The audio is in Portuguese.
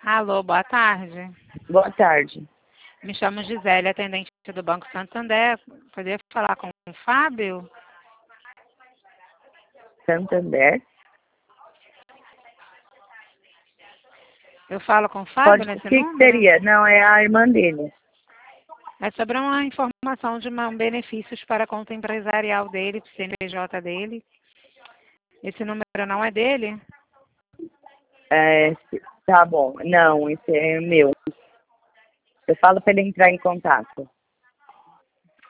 Alô, boa tarde. Boa tarde. Me chamo Gisele, atendente do Banco Santander. Poderia falar com o Fábio? Santander? Eu falo com o Fábio O nesse que número? seria? Não, é a irmã dele. É sobre uma informação de benefícios para a conta empresarial dele, CNPJ dele. Esse número não é dele? Tá bom. Não, esse é meu. Eu falo para ele entrar em contato.